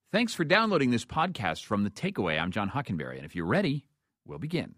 Thanks for downloading this podcast from The Takeaway. I'm John Hockenberry, and if you're ready, we'll begin.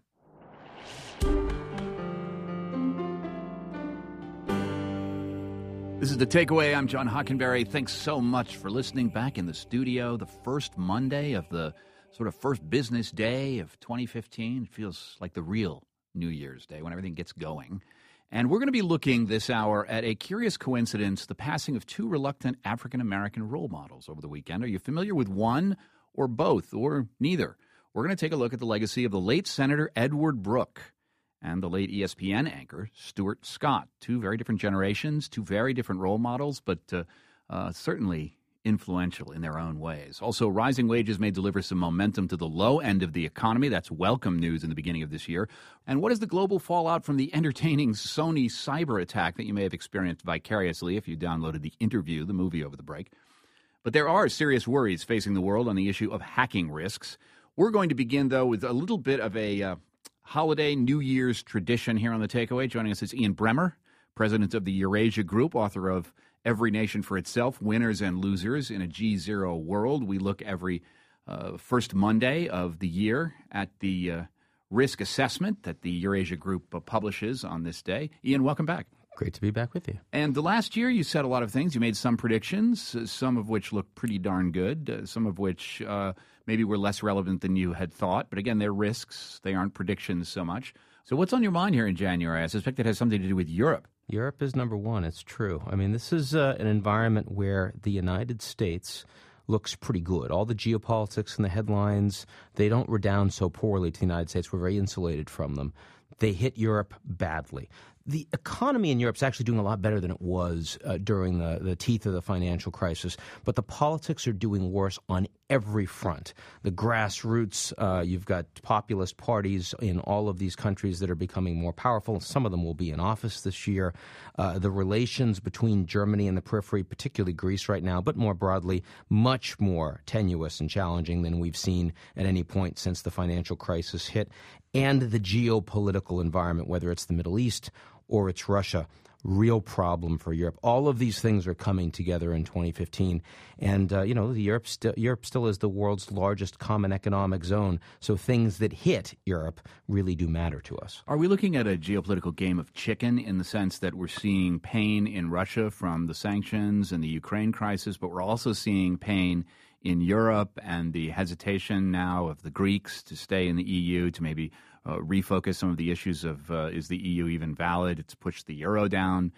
This is The Takeaway. I'm John Hockenberry. Thanks so much for listening back in the studio. The first Monday of the sort of first business day of 2015. It feels like the real New Year's Day when everything gets going. And we're going to be looking this hour at a curious coincidence, the passing of two reluctant African-American role models over the weekend. Are you familiar with one or both or neither? We're going to take a look at the legacy of the late Senator Edward Brooke and the late ESPN anchor Stuart Scott. Two very different generations, two very different role models, but certainly influential in their own ways. Also, rising wages may deliver some momentum to the low end of the economy. That's welcome news in the beginning of this year. And what is the global fallout from the entertaining Sony cyber attack that you may have experienced vicariously if you downloaded The Interview, the movie, over the break? But there are serious worries facing the world on the issue of hacking risks. We're going to begin, though, with a little bit of a holiday New Year's tradition here on The Takeaway. Joining us is Ian Bremmer, president of the Eurasia Group, author of Every Nation for Itself, Winners and Losers in a G0 World. We look every first Monday of the year at the risk assessment that the Eurasia Group publishes on this day. Ian, welcome back. Great to be back with you. And the last year you said a lot of things. You made some predictions, some of which looked pretty darn good, some of which maybe were less relevant than you had thought. But again, they're risks. They aren't predictions so much. So what's on your mind here in January? I suspect it has something to do with Europe. Europe is number one. It's true. I mean, this is an environment where the United States looks pretty good. All the geopolitics and the headlines, they don't redound so poorly to the United States. We're very insulated from them. They hit Europe badly. The economy in Europe is actually doing a lot better than it was during the teeth of the financial crisis, but the politics are doing worse on every front. The grassroots, you've got populist parties in all of these countries that are becoming more powerful. Some of them will be in office this year. The relations between Germany and the periphery, particularly Greece right now, but more broadly, much more tenuous and challenging than we've seen at any point since the financial crisis hit. And the geopolitical environment, whether it's the Middle East or it's Russia, real problem for Europe. All of these things are coming together in 2015. And, Europe still is the world's largest common economic zone. So things that hit Europe really do matter to us. Are we looking at a geopolitical game of chicken in the sense that we're seeing pain in Russia from the sanctions and the Ukraine crisis, but we're also seeing pain in Europe and the hesitation now of the Greeks to stay in the EU, to maybe refocus some of the issues of is the EU even valid? It's pushed the euro down.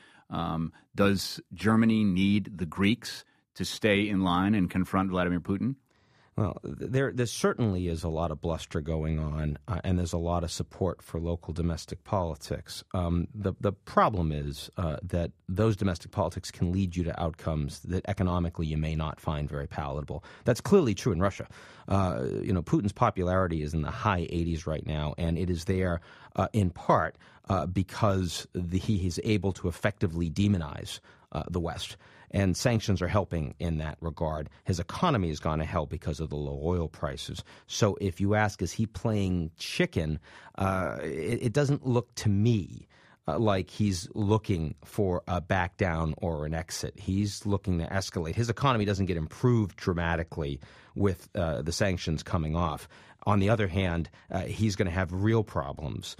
Does Germany need the Greeks to stay in line and confront Vladimir Putin? Well, there certainly is a lot of bluster going on, and there's a lot of support for local domestic politics. The problem is that those domestic politics can lead you to outcomes that economically you may not find very palatable. That's clearly true in Russia. Putin's popularity is in the high 80s right now, and it is there in part because he is able to effectively demonize the West. And sanctions are helping in that regard. His economy has gone to hell because of the low oil prices. So if you ask, is he playing chicken, it doesn't look to me like he's looking for a back down or an exit. He's looking to escalate. His economy doesn't get improved dramatically with the sanctions coming off. On the other hand, he's going to have real problems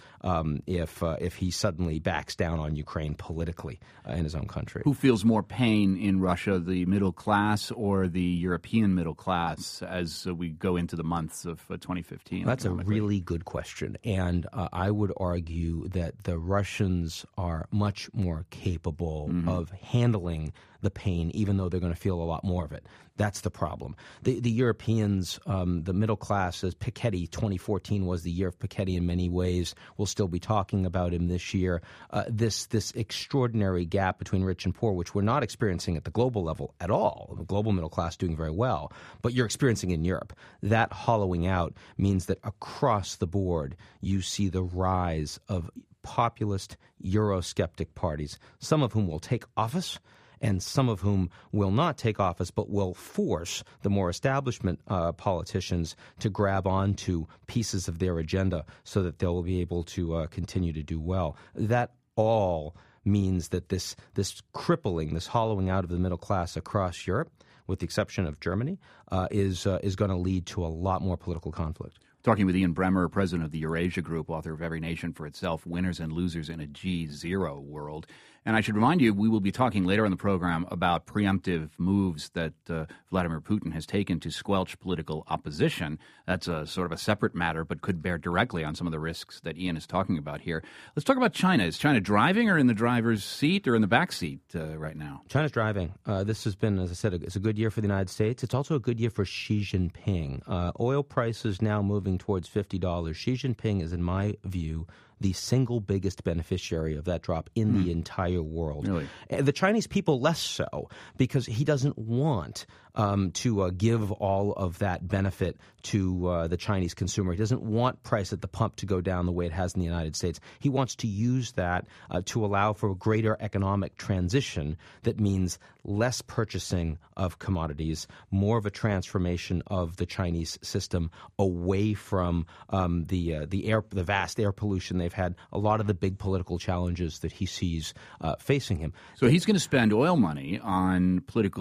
if he suddenly backs down on Ukraine politically in his own country. Who feels more pain in Russia, the middle class or the European middle class, as we go into the months of 2015? That's a really good question. And I would argue that the Russians are much more capable of handling the pain, even though they're going to feel a lot more of it. That's the problem. The Europeans, the middle class, as Piketty, 2014 was the year of Piketty in many ways. We'll still be talking about him this year. This extraordinary gap between rich and poor, which we're not experiencing at the global level at all. The global middle class doing very well, but you're experiencing in Europe. That hollowing out means that across the board, you see the rise of populist Eurosceptic parties, some of whom will take office and some of whom will not take office but will force the more establishment politicians to grab onto pieces of their agenda so that they'll be able to continue to do well. That all means that this crippling, this hollowing out of the middle class across Europe with the exception of Germany, is going to lead to a lot more political conflict. Talking with Ian Bremmer, president of the Eurasia Group, author of Every Nation for Itself, Winners and Losers in a G0 World. And I should remind you, we will be talking later in the program about preemptive moves that Vladimir Putin has taken to squelch political opposition. That's a sort of a separate matter, but could bear directly on some of the risks that Ian is talking about here. Let's talk about China. Is China driving or in the driver's seat or in the back seat right now? China's driving. This has been, as I said, it's a good year for the United States. It's also a good year for Xi Jinping. Oil prices now moving towards $50. Xi Jinping is, in my view, the single biggest beneficiary of that drop in the entire world. Really? The Chinese people less so, because he doesn't want to give all of that benefit to the Chinese consumer. He doesn't want price at the pump to go down the way it has in the United States. He wants to use that to allow for a greater economic transition that means less purchasing of commodities, more of a transformation of the Chinese system away from the vast air pollution they've had, a lot of the big political challenges that he sees facing him. So he's going to spend oil money on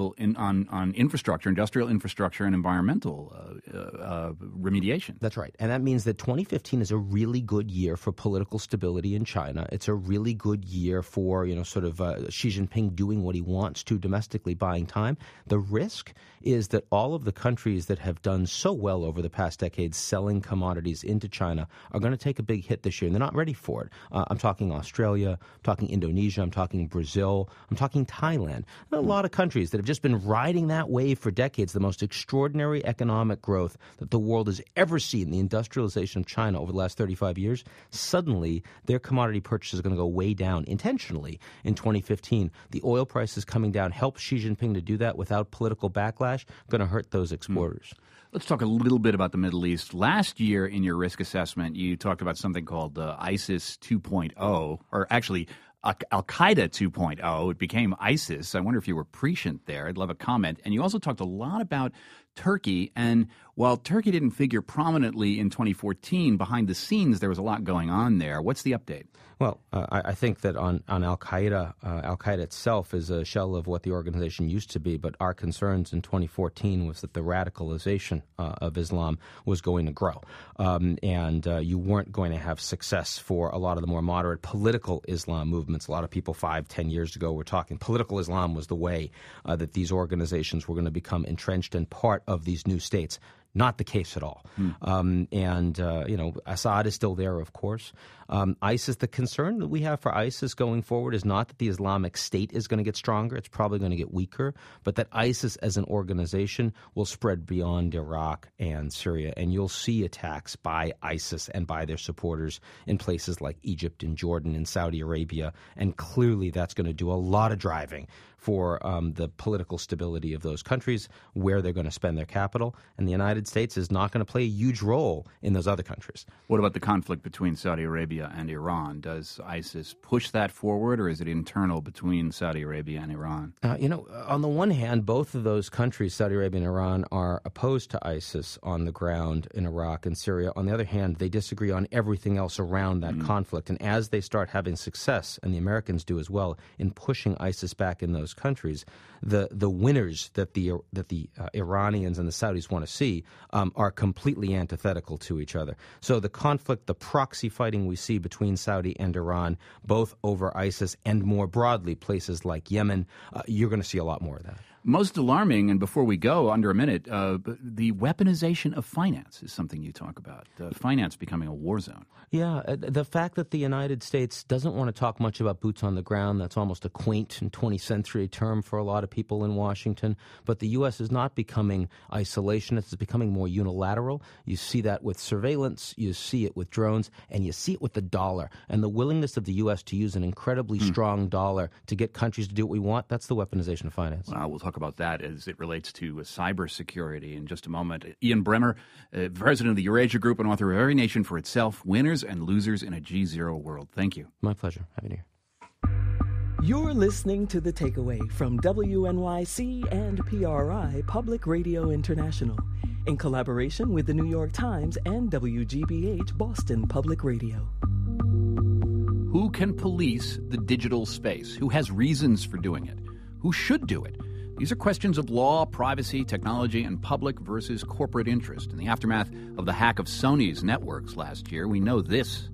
on infrastructure, industrial infrastructure, and environmental remediation. That's right. And that means that 2015 is a really good year for political stability in China. It's a really good year for, Xi Jinping doing what he wants to domestically, buying time. The risk is that all of the countries that have done so well over the past decades selling commodities into China are going to take a big hit this year, and they're not ready for it. I'm talking Australia, I'm talking Indonesia, I'm talking Brazil, I'm talking Thailand. There are a lot of countries that have just been riding that wave for decades, the most extraordinary economic growth that the world has ever seen, the industrialization of China over the last 35 years. Suddenly, their commodity purchases are going to go way down intentionally in 2015. The oil price is coming down. Help Xi Jinping to do that without political backlash, going to hurt those exporters. Let's talk a little bit about the Middle East. Last year in your risk assessment, you talked about something called ISIS 2.0, or actually Al-Qaeda 2.0. It became ISIS. I wonder if you were prescient there. I'd love a comment. And you also talked a lot about Turkey. And while Turkey didn't figure prominently in 2014, behind the scenes there was a lot going on there. What's the update? Well, I think that on Al-Qaeda, Al-Qaeda itself is a shell of what the organization used to be, but our concerns in 2014 was that the radicalization of Islam was going to grow, and you weren't going to have success for a lot of the more moderate political Islam movements. A lot of people 5-10 years ago were talking political Islam was the way that these organizations were going to become entrenched and part of these new states. Not the case at all. Assad is still there, of course. ISIS, the concern that we have for ISIS going forward is not that the Islamic State is going to get stronger. It's probably going to get weaker, but that ISIS as an organization will spread beyond Iraq and Syria. And you'll see attacks by ISIS and by their supporters in places like Egypt and Jordan and Saudi Arabia. And clearly that's going to do a lot of driving for the political stability of those countries, where they're going to spend their capital. And the United States is not going to play a huge role in those other countries. What about the conflict between Saudi Arabia and Iran? Does ISIS push that forward, or is it internal between Saudi Arabia and Iran? On the one hand, both of those countries, Saudi Arabia and Iran, are opposed to ISIS on the ground in Iraq and Syria. On the other hand, they disagree on everything else around that conflict. And as they start having success, and the Americans do as well, in pushing ISIS back in those countries, the winners that the Iranians and the Saudis want to see are completely antithetical to each other. So the conflict, the proxy fighting we see between Saudi and Iran, both over ISIS and more broadly places like Yemen, you're going to see a lot more of that. Most alarming, and before we go, under a minute, the weaponization of finance is something you talk about. Finance becoming a war zone. Yeah, the fact that the United States doesn't want to talk much about boots on the ground, that's almost a quaint and 20th century term for a lot of people in Washington. But the U.S. is not becoming isolationist, it's becoming more unilateral. You see that with surveillance, you see it with drones, and you see it with the dollar. And the willingness of the U.S. to use an incredibly strong dollar to get countries to do what we want, that's the weaponization of finance. Well, we'll talk about that as it relates to cybersecurity in just a moment. Ian Bremmer, president of the Eurasia Group and author of Every Nation for Itself, Winners and Losers in a G0 World. Thank you. My pleasure. Happy New Year. You're listening to The Takeaway from WNYC and PRI Public Radio International in collaboration with the New York Times and WGBH Boston Public Radio. Who can police the digital space? Who has reasons for doing it? Who should do it? These are questions of law, privacy, technology, and public versus corporate interest. In the aftermath of the hack of Sony's networks last year, we know this,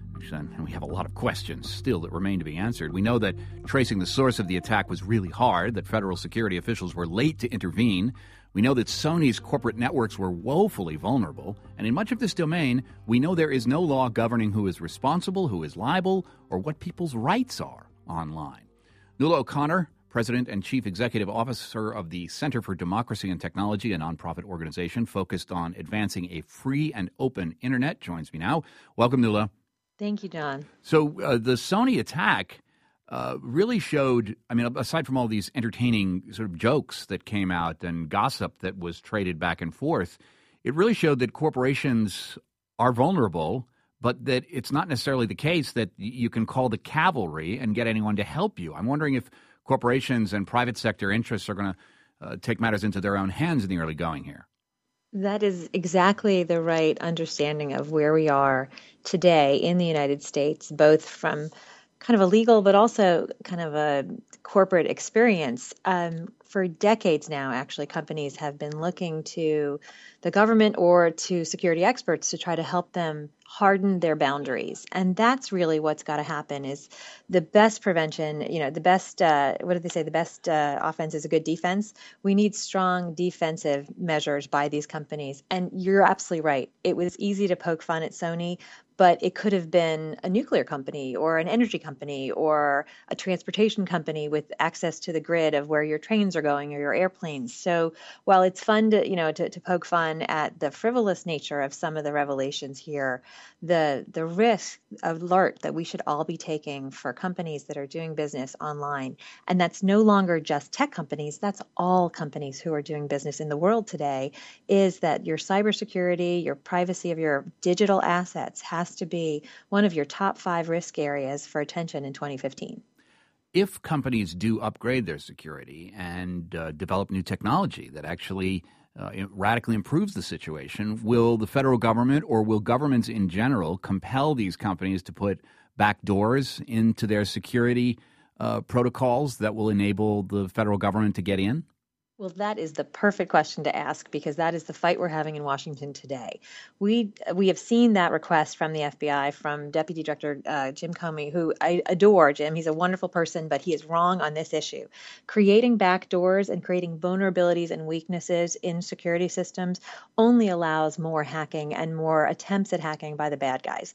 and we have a lot of questions still that remain to be answered. We know that tracing the source of the attack was really hard, that federal security officials were late to intervene. We know that Sony's corporate networks were woefully vulnerable, and in much of this domain, we know there is no law governing who is responsible, who is liable, or what people's rights are online. Nuala O'Connor, President and Chief Executive Officer of the Center for Democracy and Technology, a nonprofit organization focused on advancing a free and open internet, joins me now. Welcome, Nuala. Thank you, John. So the Sony attack really showed, aside from all these entertaining sort of jokes that came out and gossip that was traded back and forth, it really showed that corporations are vulnerable, but that it's not necessarily the case that you can call the cavalry and get anyone to help you. I'm wondering if corporations and private sector interests are going to take matters into their own hands in the early going here. That is exactly the right understanding of where we are today in the United States, both from kind of a legal but also kind of a corporate experience. For decades now, actually, companies have been looking to the government or to security experts to try to help them harden their boundaries. And that's really what's got to happen is the best prevention, the best, what did they say? The best offense is a good defense. We need strong defensive measures by these companies. And you're absolutely right. It was easy to poke fun at Sony, but it could have been a nuclear company or an energy company or a transportation company with access to the grid of where your trains are going or your airplanes. So while it's fun to poke fun at the frivolous nature of some of the revelations here, the risk alert that we should all be taking for companies that are doing business online, and that's no longer just tech companies, that's all companies who are doing business in the world today, is that your cybersecurity, your privacy of your digital assets has to be one of your top 5 risk areas for attention in 2015. If companies do upgrade their security and develop new technology that actually radically improves the situation, will the federal government or will governments in general compel these companies to put backdoors into their security protocols that will enable the federal government to get in? Well, that is the perfect question to ask because that is the fight we're having in Washington today. We have seen that request from the FBI, from Deputy Director Jim Comey, who I adore. Jim, he's a wonderful person, but he is wrong on this issue. Creating backdoors and creating vulnerabilities and weaknesses in security systems only allows more hacking and more attempts at hacking by the bad guys.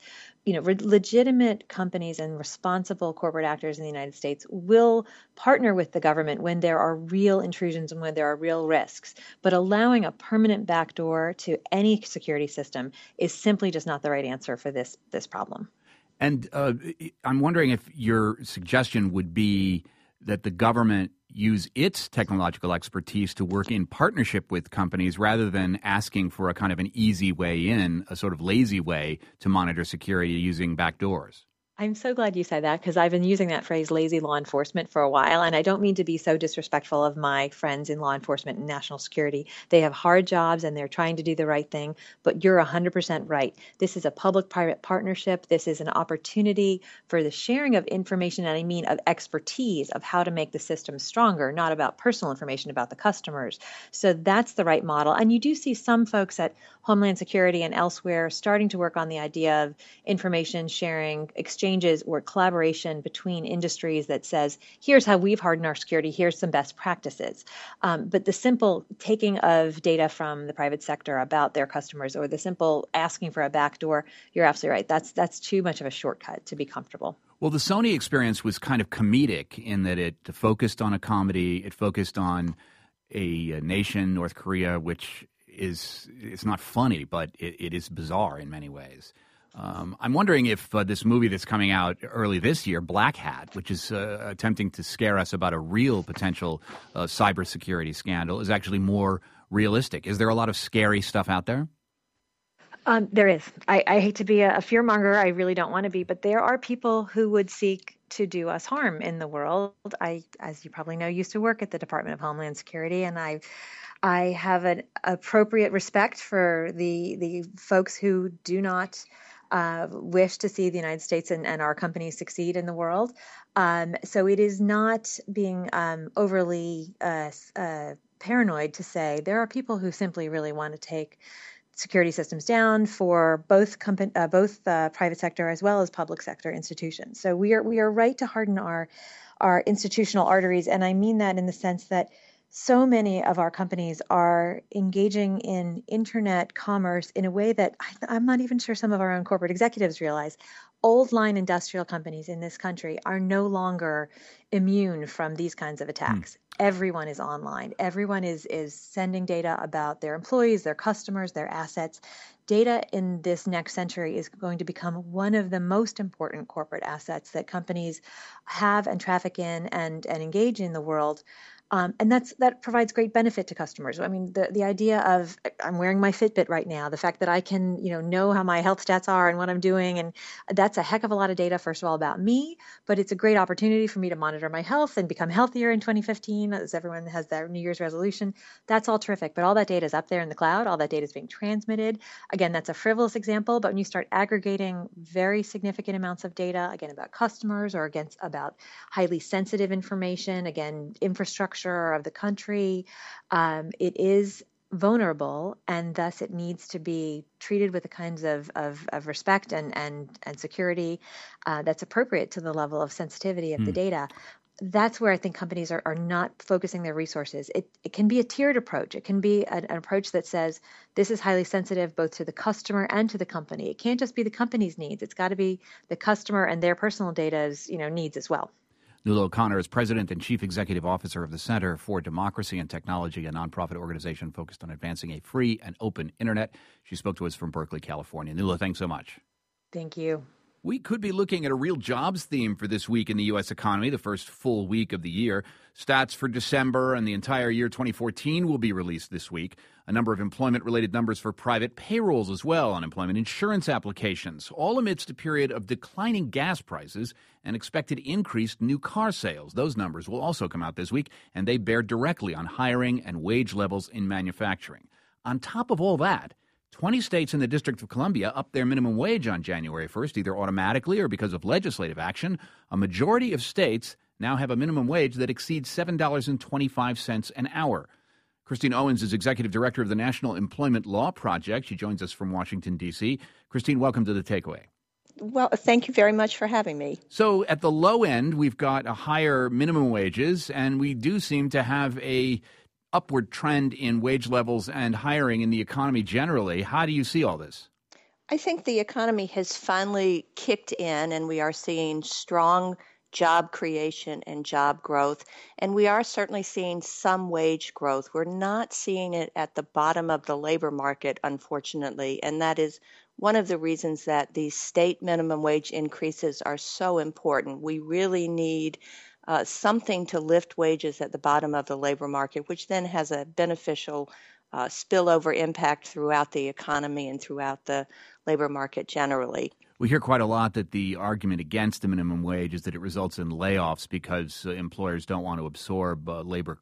Legitimate companies and responsible corporate actors in the United States will partner with the government when there are real intrusions and when there are real risks. But allowing a permanent backdoor to any security system is simply just not the right answer for this problem. And I'm wondering if your suggestion would be that the government use its technological expertise to work in partnership with companies rather than asking for a kind of an easy way in, a sort of lazy way to monitor security using backdoors. I'm so glad you said that because I've been using that phrase lazy law enforcement for a while, and I don't mean to be so disrespectful of my friends in law enforcement and national security. They have hard jobs and they're trying to do the right thing, but you're 100% right. This is a public-private partnership. This is an opportunity for the sharing of information, and I mean of expertise of how to make the system stronger, not about personal information about the customers. So that's the right model. And you do see some folks at Homeland Security and elsewhere starting to work on the idea of information sharing, exchanges or collaboration between industries that says, here's how we've hardened our security, here's some best practices. But the simple taking of data from the private sector about their customers or the simple asking for a backdoor, you're absolutely right. That's too much of a shortcut to be comfortable. Well, the Sony experience was kind of comedic in that it focused on a comedy. It focused on a nation, North Korea, which it's not funny, but it is bizarre in many ways. I'm wondering if this movie that's coming out early this year, Black Hat, which is attempting to scare us about a real potential cybersecurity scandal, is actually more realistic. Is there a lot of scary stuff out there? There is. I hate to be a fearmonger. I really don't want to be, but there are people who would seek to do us harm in the world. I, as you probably know, used to work at the Department of Homeland Security, and I have an appropriate respect for the folks who do not wish to see the United States and our companies succeed in the world. So it is not being overly paranoid to say there are people who simply really want to take security systems down for both private sector as well as public sector institutions. So we are right to harden our institutional arteries, and I mean that in the sense that so many of our companies are engaging in internet commerce in a way that I'm not even sure some of our own corporate executives realize. Old line industrial companies in this country are no longer immune from these kinds of attacks. Everyone is online. Everyone is sending data about their employees, their customers, their assets. Data in this next century is going to become one of the most important corporate assets that companies have and traffic in and engage in the world. And that provides great benefit to customers. I mean, the idea of I'm wearing my Fitbit right now, the fact that I can, know how my health stats are and what I'm doing, and that's a heck of a lot of data, first of all, about me, but it's a great opportunity for me to monitor my health and become healthier in 2015, as everyone has their New Year's resolution. That's all terrific, but all that data is up there in the cloud. All that data is being transmitted. Again, that's a frivolous example, but when you start aggregating very significant amounts of data, again, about customers or about highly sensitive information, again, infrastructure of the country, it is vulnerable, and thus it needs to be treated with the kinds of respect and security that's appropriate to the level of sensitivity of the data. That's where I think companies are not focusing their resources. It can be a tiered approach. It can be an approach that says this is highly sensitive both to the customer and to the company. It can't just be the company's needs. It's got to be the customer and their personal data's needs as well. Nuala O'Connor is President and Chief Executive Officer of the Center for Democracy and Technology, a nonprofit organization focused on advancing a free and open internet. She spoke to us from Berkeley, California. Nuala, thanks so much. Thank you. We could be looking at a real jobs theme for this week in the U.S. economy, the first full week of the year. Stats for December and the entire year 2014 will be released this week. A number of employment-related numbers for private payrolls as well, unemployment insurance applications, all amidst a period of declining gas prices and expected increased new car sales. Those numbers will also come out this week, and they bear directly on hiring and wage levels in manufacturing. On top of all that, 20 states and the District of Columbia upped their minimum wage on January 1st, either automatically or because of legislative action. A majority of states now have a minimum wage that exceeds $7.25 an hour. Christine Owens is Executive Director of the National Employment Law Project. She joins us from Washington, D.C. Christine, welcome to The Takeaway. Well, thank you very much for having me. So at the low end, we've got a higher minimum wages, and we do seem to have a upward trend in wage levels and hiring in the economy generally. How do you see all this? I think the economy has finally kicked in, and we are seeing strong job creation and job growth, and we are certainly seeing some wage growth. We're not seeing it at the bottom of the labor market, unfortunately, and that is one of the reasons that these state minimum wage increases are so important. We really need something to lift wages at the bottom of the labor market, which then has a beneficial spillover impact throughout the economy and throughout the labor market generally. We hear quite a lot that the argument against the minimum wage is that it results in layoffs because employers don't want to absorb higher labor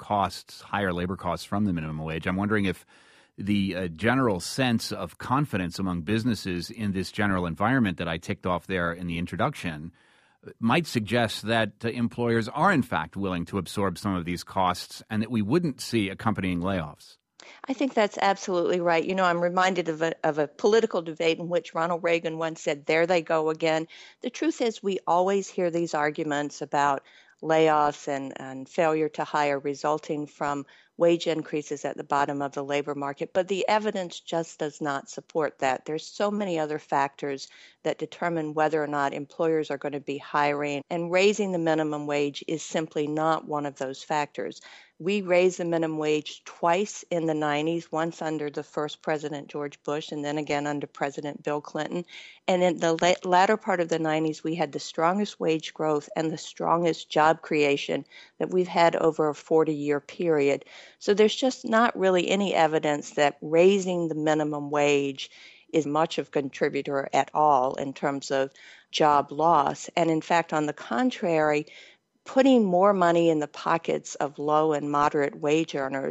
costs from the minimum wage. I'm wondering if the general sense of confidence among businesses in this general environment that I ticked off there in the introduction might suggest that employers are, in fact, willing to absorb some of these costs and that we wouldn't see accompanying layoffs. I think that's absolutely right. I'm reminded of a political debate in which Ronald Reagan once said, "There they go again." The truth is we always hear these arguments about layoffs and failure to hire resulting from wage increases at the bottom of the labor market, but the evidence just does not support that. There's so many other factors that determine whether or not employers are going to be hiring, and raising the minimum wage is simply not one of those factors. We raised the minimum wage twice in the 90s, once under the first President George Bush and then again under President Bill Clinton. And in the latter part of the 90s, we had the strongest wage growth and the strongest job creation that we've had over a 40-year period. So there's just not really any evidence that raising the minimum wage is much of a contributor at all in terms of job loss. And in fact, on the contrary, putting more money in the pockets of low and moderate wage earners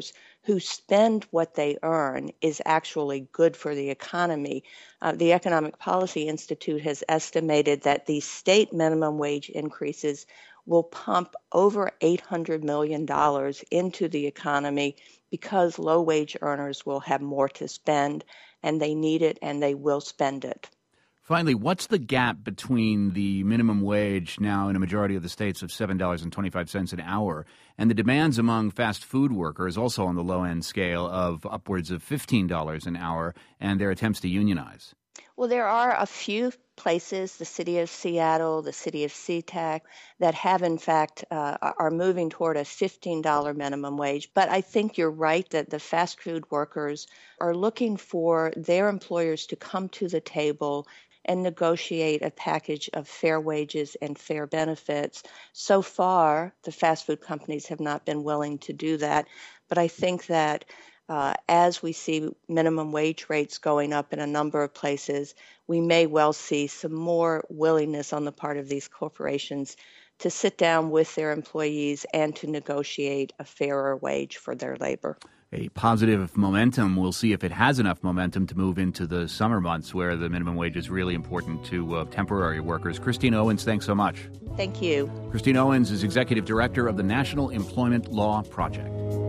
who spend what they earn is actually good for the economy. The Economic Policy Institute has estimated that these state minimum wage increases will pump over $800 million into the economy because low-wage earners will have more to spend, and they need it, and they will spend it. Finally, what's the gap between the minimum wage now in a majority of the states of $7.25 an hour and the demands among fast food workers, also on the low-end scale, of upwards of $15 an hour, and their attempts to unionize? Well, there are a few places, the city of Seattle, the city of SeaTac, that have in fact are moving toward a $15 minimum wage. But I think you're right that the fast food workers are looking for their employers to come to the table and negotiate a package of fair wages and fair benefits. So far, the fast food companies have not been willing to do that. But I think that as we see minimum wage rates going up in a number of places, we may well see some more willingness on the part of these corporations to sit down with their employees and to negotiate a fairer wage for their labor. A positive momentum. We'll see if it has enough momentum to move into the summer months where the minimum wage is really important to temporary workers. Christine Owens, thanks so much. Thank you. Christine Owens is Executive Director of the National Employment Law Project.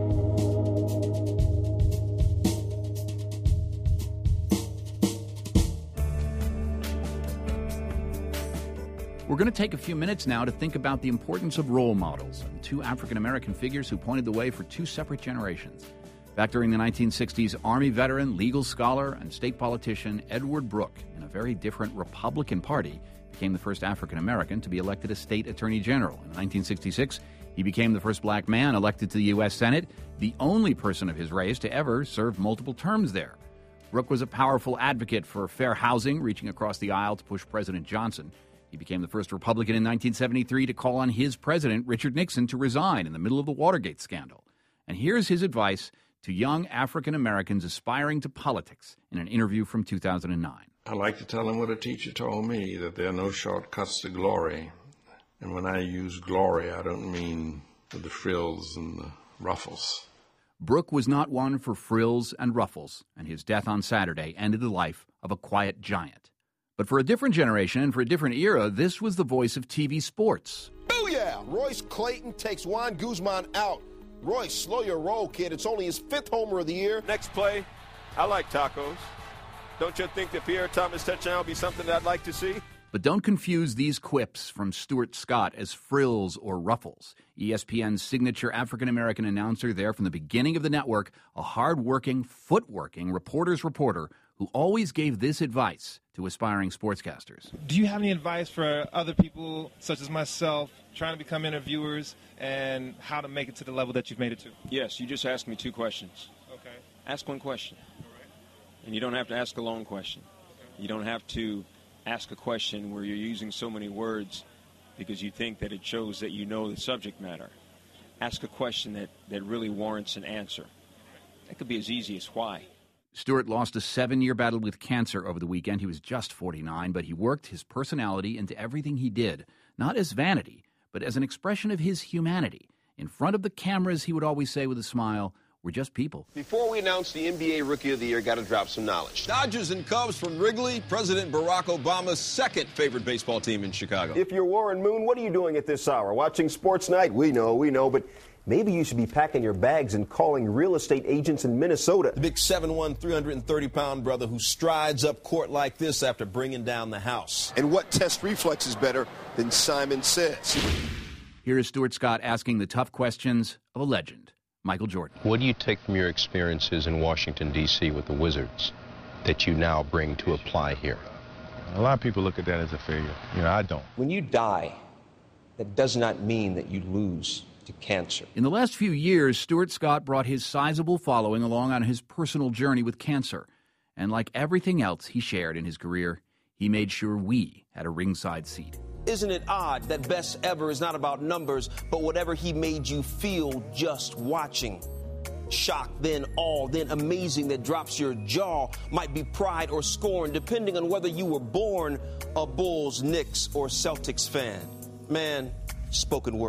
We're going to take a few minutes now to think about the importance of role models and two African-American figures who pointed the way for two separate generations. Back during the 1960s, Army veteran, legal scholar, and state politician Edward Brooke, in a very different Republican Party, became the first African-American to be elected a state attorney general. In 1966, he became the first black man elected to the U.S. Senate, the only person of his race to ever serve multiple terms there. Brooke was a powerful advocate for fair housing, reaching across the aisle to push President Johnson. He became the first Republican in 1973 to call on his president, Richard Nixon, to resign in the middle of the Watergate scandal. And here's his advice to young African Americans aspiring to politics in an interview from 2009. I like to tell them what a teacher told me, that there are no shortcuts to glory. And when I use glory, I don't mean the frills and the ruffles. Brooke was not one for frills and ruffles, and his death on Saturday ended the life of a quiet giant. But for a different generation and for a different era, this was the voice of TV sports. Booyah! Royce Clayton takes Juan Guzman out. Royce, slow your roll, kid. It's only his 5th homer of the year. Next play, I like tacos. Don't you think the Pierre Thomas touchdown will be something that I'd like to see? But don't confuse these quips from Stuart Scott as frills or ruffles. ESPN's signature African-American announcer there from the beginning of the network, a hard-working, foot-working reporter's reporter who always gave this advice to aspiring sportscasters. Do you have any advice for other people, such as myself, trying to become interviewers, and how to make it to the level that you've made it to? Yes, you just asked me 2 questions. Okay. Ask one question. All right. And you don't have to ask a long question. Okay. You don't have to ask a question where you're using so many words because you think that it shows that you know the subject matter. Ask a question that really warrants an answer. That could be as easy as why. Stewart lost a 7-year battle with cancer over the weekend. He was just 49, but he worked his personality into everything he did, not as vanity, but as an expression of his humanity. In front of the cameras, he would always say with a smile, "We're just people." Before we announce the NBA Rookie of the Year, got to drop some knowledge. Dodgers and Cubs from Wrigley, President Barack Obama's second favorite baseball team in Chicago. If you're Warren Moon, what are you doing at this hour? Watching Sports Night? We know, but maybe you should be packing your bags and calling real estate agents in Minnesota. The big 7'1", 330-pound brother who strides up court like this after bringing down the house. And what test reflex is better than Simon Says? Here is Stuart Scott asking the tough questions of a legend, Michael Jordan. What do you take from your experiences in Washington, D.C. with the Wizards that you now bring to apply here? A lot of people look at that as a failure. I don't. When you die, that does not mean that you lose to cancer. In the last few years, Stuart Scott brought his sizable following along on his personal journey with cancer. And like everything else he shared in his career, he made sure we had a ringside seat. Isn't it odd that Best Ever is not about numbers, but whatever he made you feel just watching? Shock, then awe, then amazing that drops your jaw, might be pride or scorn, depending on whether you were born a Bulls, Knicks, or Celtics fan. Man, spoken word.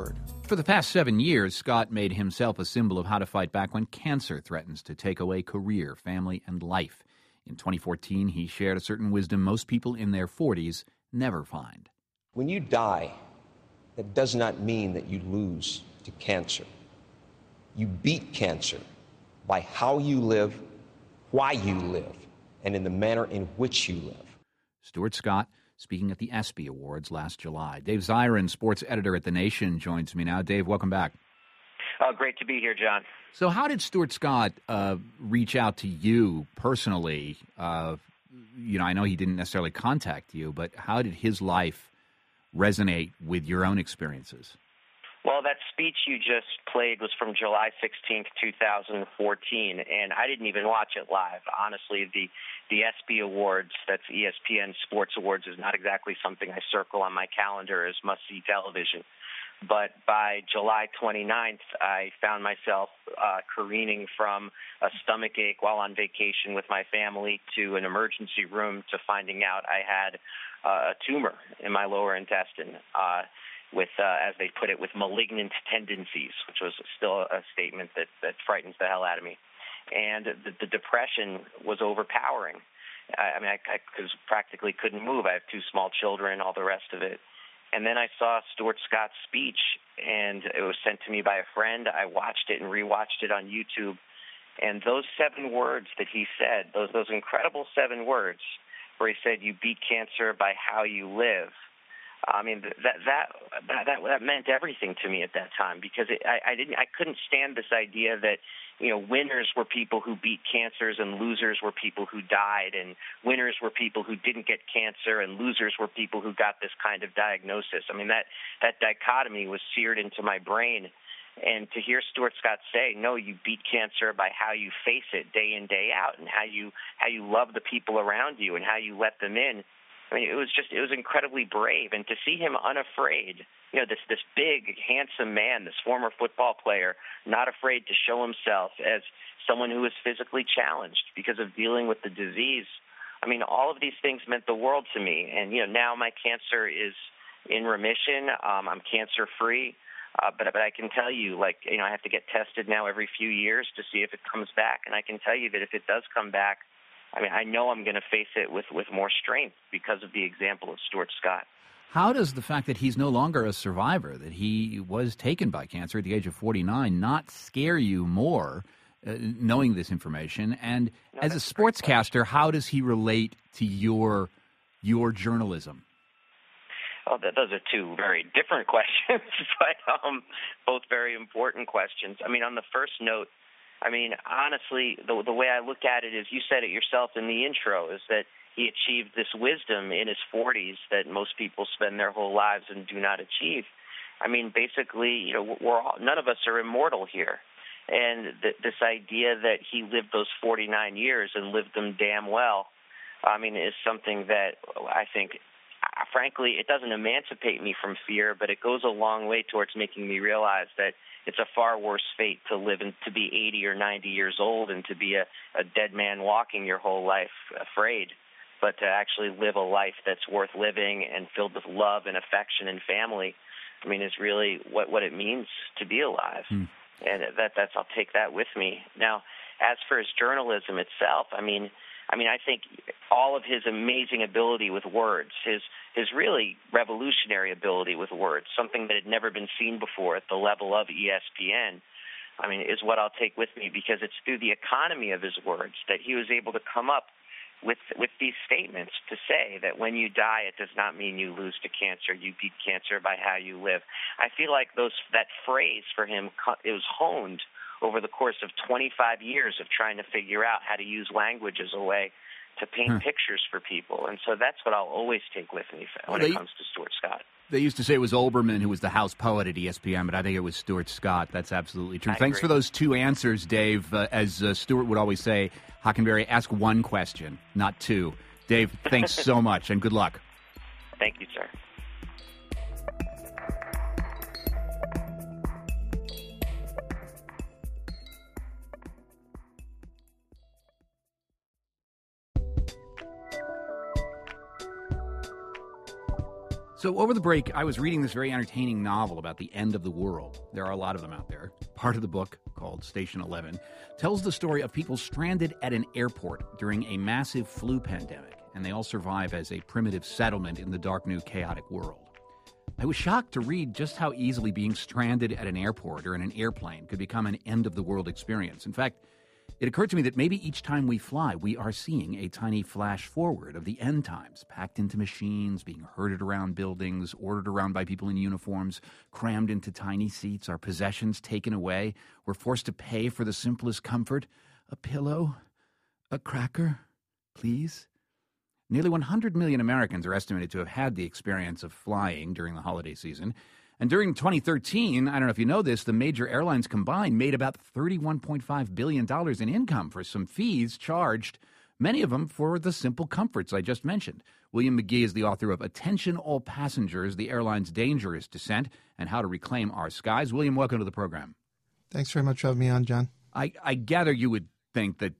For the past 7 years, Scott made himself a symbol of how to fight back when cancer threatens to take away career, family, and life. In 2014, he shared a certain wisdom most people in their 40s never find. When you die, that does not mean that you lose to cancer. You beat cancer by how you live, why you live, and in the manner in which you live. Stuart Scott, speaking at the ESPY Awards last July. Dave Zirin, sports editor at The Nation, joins me now. Dave, welcome back. Great to be here, John. So how did Stuart Scott reach out to you personally? I know he didn't necessarily contact you, but how did his life resonate with your own experiences? Well, that speech you just played was from July 16th, 2014, and I didn't even watch it live. Honestly, the ESPY Awards, that's ESPN Sports Awards, is not exactly something I circle on my calendar as must-see television. But by July 29th, I found myself careening from a stomachache while on vacation with my family to an emergency room to finding out I had a tumor in my lower intestine. With, as they put it, with malignant tendencies, which was still a statement that frightens the hell out of me. And the depression was overpowering. I practically couldn't move. I have 2 small children, all the rest of it. And then I saw Stuart Scott's speech, and it was sent to me by a friend. I watched it and rewatched it on YouTube. And those 7 words that he said, those incredible 7 words, where he said, "You beat cancer by how you live." I mean, that meant everything to me at that time, because I couldn't stand this idea that, winners were people who beat cancers and losers were people who died, and winners were people who didn't get cancer and losers were people who got this kind of diagnosis. I mean, that dichotomy was seared into my brain. And to hear Stuart Scott say, no, you beat cancer by how you face it day in, day out, and how you love the people around you and how you let them in. I mean, it was incredibly brave, and to see him unafraid, this big, handsome man, this former football player, not afraid to show himself as someone who is physically challenged because of dealing with the disease. I mean, all of these things meant the world to me, and now my cancer is in remission. I'm cancer-free, but I can tell you, I have to get tested now every few years to see if it comes back, and I can tell you that if it does come back, I know I'm going to face it with more strength because of the example of Stuart Scott. How does the fact that he's no longer a survivor, that he was taken by cancer at the age of 49, not scare you more, knowing this information? And as a sportscaster, how does he relate to your journalism? Well, those are 2 very different questions, but both very important questions. On the first note, honestly, the way I look at it is, you said it yourself in the intro, is that he achieved this wisdom in his 40s that most people spend their whole lives and do not achieve. Basically, none of us are immortal here. And this idea that he lived those 49 years and lived them damn well, is something that I think, frankly, it doesn't emancipate me from fear, but it goes a long way towards making me realize that it's a far worse fate to live and to be 80 or 90 years old and to be a dead man walking your whole life afraid, but to actually live a life that's worth living and filled with love and affection and family, is really what it means to be alive. And I'll take that with me. Now, as for his journalism itself, I think all of his amazing ability with words, his really revolutionary ability with words, something that had never been seen before at the level of ESPN, is what I'll take with me, because it's through the economy of his words that he was able to come up with these statements to say that when you die, it does not mean you lose to cancer. You beat cancer by how you live. I feel like that phrase for him, it was honed over the course of 25 years of trying to figure out how to use language as a way to paint pictures for people. And so that's what I'll always take with me when it comes to Stuart Scott. They used to say it was Olbermann who was the house poet at ESPN, but I think it was Stuart Scott. That's absolutely true. Thanks for those 2 answers, Dave. As Stuart would always say, Hockenberry, ask 1 question, not 2. Dave, thanks so much, and good luck. Thank you, sir. So over the break, I was reading this very entertaining novel about the end of the world. There are a lot of them out there. Part of the book, called Station 11, tells the story of people stranded at an airport during a massive flu pandemic, and they all survive as a primitive settlement in the dark, new, chaotic world. I was shocked to read just how easily being stranded at an airport or in an airplane could become an end-of-the-world experience. In fact, it occurred to me that maybe each time we fly, we are seeing a tiny flash forward of the end times, packed into machines, being herded around buildings, ordered around by people in uniforms, crammed into tiny seats, our possessions taken away. We're forced to pay for the simplest comfort. A pillow, a cracker, please. Nearly 100 million Americans are estimated to have had the experience of flying during the holiday season. And during 2013, I don't know if you know this, the major airlines combined made about $31.5 billion in income for some fees charged, many of them for the simple comforts I just mentioned. William McGee is the author of Attention All Passengers, the Airline's Dangerous Descent, and How to Reclaim Our Skies. William, welcome to the program. Thanks very much for having me on, John. I gather you would think that,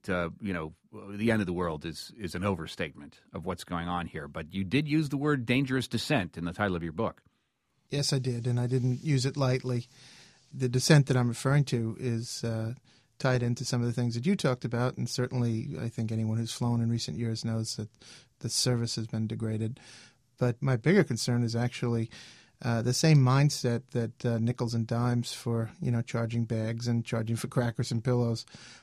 the end of the world is an overstatement of what's going on here, but you did use the word dangerous descent in the title of your book. Yes, I did, and I didn't use it lightly. The descent that I'm referring to is tied into some of the things that you talked about, and certainly I think anyone who's flown in recent years knows that the service has been degraded. But my bigger concern is actually the same mindset that nickels and dimes for charging bags and charging for crackers and pillows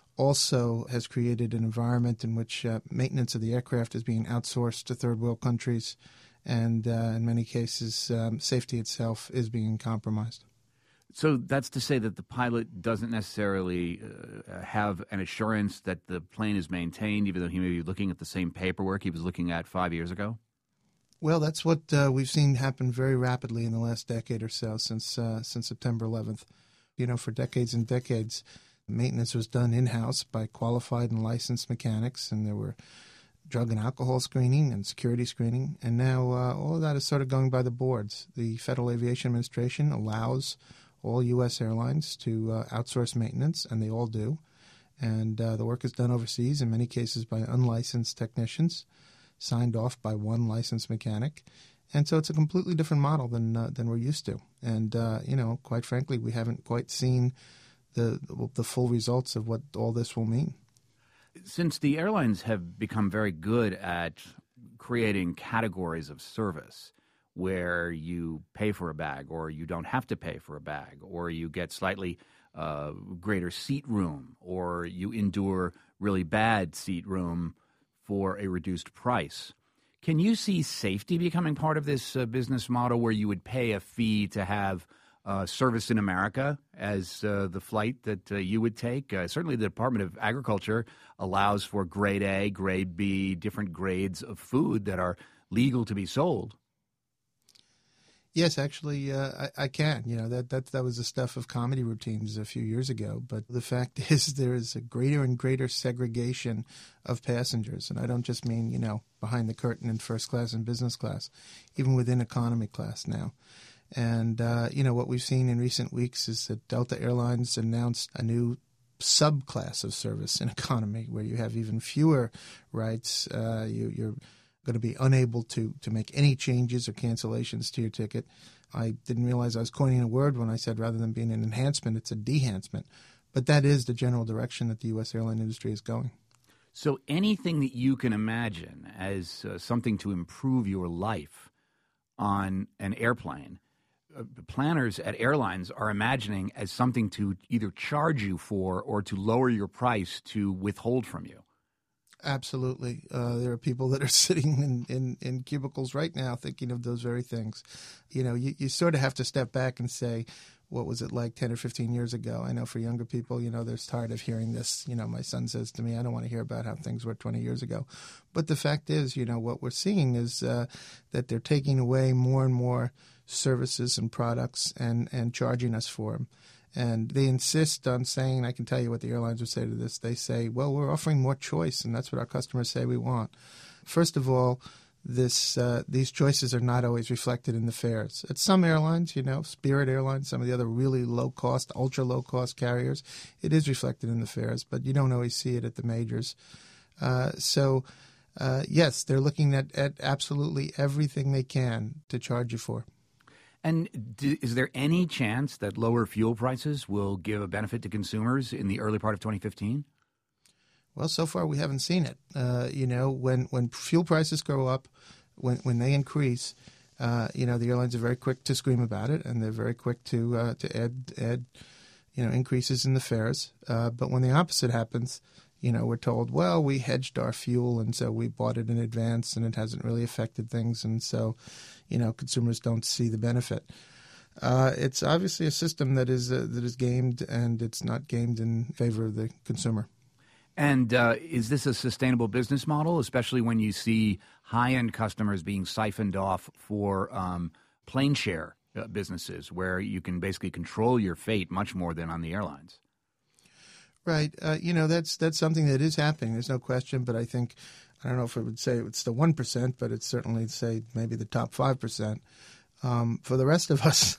also has created an environment in which maintenance of the aircraft is being outsourced to third world countries. And in many cases, safety itself is being compromised. So that's to say that the pilot doesn't necessarily have an assurance that the plane is maintained, even though he may be looking at the same paperwork he was looking at 5 years ago? Well, that's what we've seen happen very rapidly in the last decade or so, since September 11th. For decades and decades, maintenance was done in-house by qualified and licensed mechanics, and there were drug and alcohol screening and security screening, and now all of that is sort of going by the boards. The Federal Aviation Administration allows all U.S. airlines to outsource maintenance, and they all do. And the work is done overseas, in many cases by unlicensed technicians, signed off by one licensed mechanic. And so it's a completely different model than we're used to. And, quite frankly, we haven't quite seen the full results of what all this will mean. Since the airlines have become very good at creating categories of service where you pay for a bag or you don't have to pay for a bag or you get slightly greater seat room or you endure really bad seat room for a reduced price, can you see safety becoming part of this business model where you would pay a fee to have service in America as the flight that you would take? Certainly the Department of Agriculture allows for grade A, grade B, different grades of food that are legal to be sold. Yes, actually, I can. That was the stuff of comedy routines a few years ago. But the fact is there is a greater and greater segregation of passengers. And I don't just mean, behind the curtain in first class and business class, even within economy class now. And, what we've seen in recent weeks is that Delta Airlines announced a new subclass of service in economy where you have even fewer rights. You're going to be unable to make any changes or cancellations to your ticket. I didn't realize I was coining a word when I said rather than being an enhancement, it's a dehancement. But that is the general direction that the U.S. airline industry is going. So anything that you can imagine as something to improve your life on an airplane, planners at airlines are imagining as something to either charge you for or to lower your price to withhold from you. Absolutely. There are people that are sitting in cubicles right now thinking of those very things. You sort of have to step back and say, what was it like 10 or 15 years ago? I know for younger people, they're tired of hearing this. My son says to me, I don't want to hear about how things were 20 years ago. But the fact is, what we're seeing is that they're taking away more and more services and products and charging us for them. And they insist on saying, I can tell you what the airlines would say to this. They say, well, we're offering more choice, and that's what our customers say we want. First of all, these choices are not always reflected in the fares. At some airlines, Spirit Airlines, some of the other really low-cost, ultra-low-cost carriers, it is reflected in the fares, but you don't always see it at the majors. So yes, they're looking at absolutely everything they can to charge you for. And is there any chance that lower fuel prices will give a benefit to consumers in the early part of 2015? Well, so far we haven't seen it. When fuel prices go up, when they increase, the airlines are very quick to scream about it, and they're very quick to add increases in the fares. But when the opposite happens, we're told, well, we hedged our fuel, and so we bought it in advance, and it hasn't really affected things, and so, consumers don't see the benefit. It's obviously a system that is gamed, and it's not gamed in favor of the consumer. And is this a sustainable business model, especially when you see high-end customers being siphoned off for plane share businesses, where you can basically control your fate much more than on the airlines? Right. That's something that is happening. There's no question. But I don't know if I would say it's the 1%, but it's certainly, say, maybe the top 5%. For the rest of us,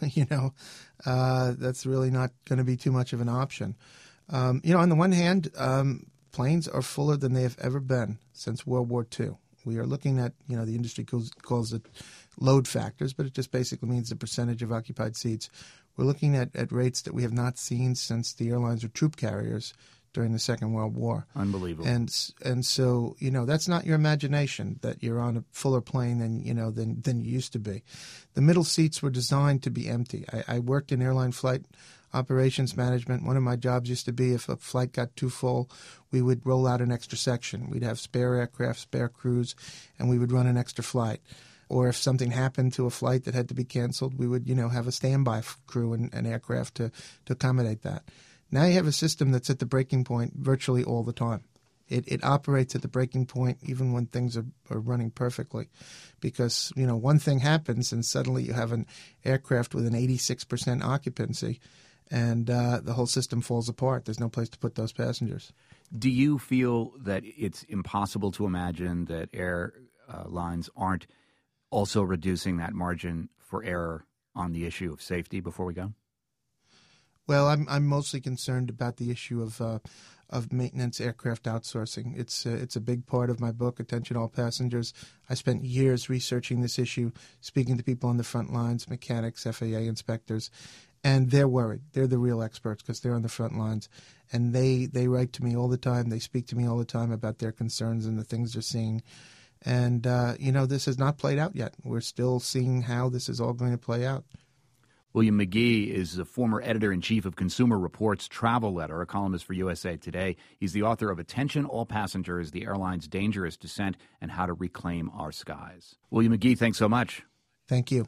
that's really not going to be too much of an option. On the one hand, planes are fuller than they have ever been since World War II. We are looking at, the industry calls it load factors, but it just basically means the percentage of occupied seats. We're looking at rates that we have not seen since the airlines were troop carriers during the Second World War. Unbelievable. And so, that's not your imagination, that you're on a fuller plane than you used to be. The middle seats were designed to be empty. I worked in airline flight operations management. One of my jobs used to be, if a flight got too full, we would roll out an extra section. We'd have spare aircraft, spare crews, and we would run an extra flight. Or if something happened to a flight that had to be canceled, we would, have a standby crew and aircraft to accommodate that. Now you have a system that's at the breaking point virtually all the time. It operates at the breaking point even when things are running perfectly, because, one thing happens and suddenly you have an aircraft with an 86% occupancy, and the whole system falls apart. There's no place to put those passengers. Do you feel that it's impossible to imagine that airlines aren't also reducing that margin for error on the issue of safety before we go? Well, I'm mostly concerned about the issue of maintenance aircraft outsourcing. It's a big part of my book, Attention All Passengers. I spent years researching this issue, speaking to people on the front lines, mechanics, FAA inspectors, and they're worried. They're the real experts because they're on the front lines, and they write to me all the time. They speak to me all the time about their concerns and the things they're seeing. And, this has not played out yet. We're still seeing how this is all going to play out. William McGee is the former editor-in-chief of Consumer Reports Travel Letter, a columnist for USA Today. He's the author of Attention All Passengers, the Airline's Dangerous Descent, and How to Reclaim Our Skies. William McGee, thanks so much. Thank you.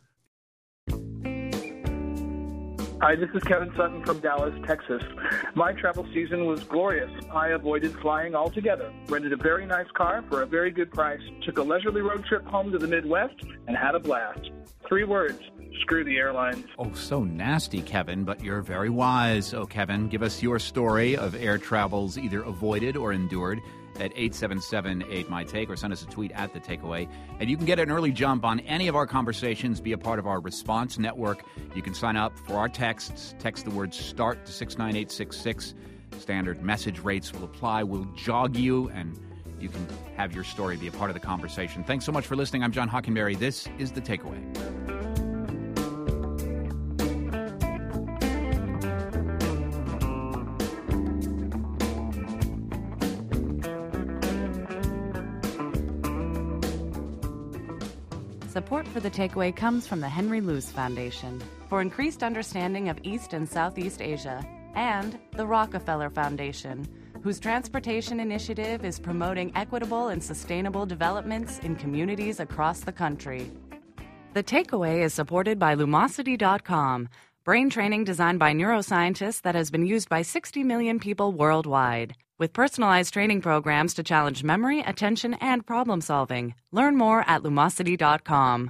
Hi, this is Kevin Sutton from Dallas, Texas. My travel season was glorious. I avoided flying altogether, rented a very nice car for a very good price, took a leisurely road trip home to the Midwest, and had a blast. 3 words: screw the airlines. Oh, so nasty, Kevin, but you're very wise. Oh, Kevin, give us your story of air travels either avoided or endured at 877-8MY-TAKE, or send us a tweet at The Takeaway. And you can get an early jump on any of our conversations, be a part of our response network. You can sign up for our texts. Text the word START to 69866. Standard message rates will apply. We'll jog you, and you can have your story be a part of the conversation. Thanks so much for listening. I'm John Hockenberry. This is The Takeaway. Support for The Takeaway comes from the Henry Luce Foundation for increased understanding of East and Southeast Asia, and the Rockefeller Foundation, whose transportation initiative is promoting equitable and sustainable developments in communities across the country. The Takeaway is supported by Lumosity.com, brain training designed by neuroscientists that has been used by 60 million people worldwide, with personalized training programs to challenge memory, attention, and problem solving. Learn more at Lumosity.com.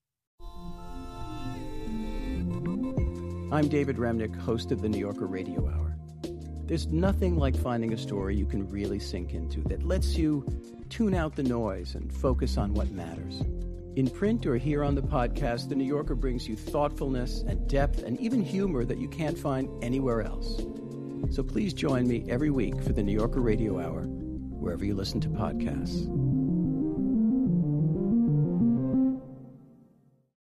I'm David Remnick, host of the New Yorker Radio Hour. There's nothing like finding a story you can really sink into that lets you tune out the noise and focus on what matters. In print or here on the podcast, The New Yorker brings you thoughtfulness and depth and even humor that you can't find anywhere else. So please join me every week for the New Yorker Radio Hour, wherever you listen to podcasts.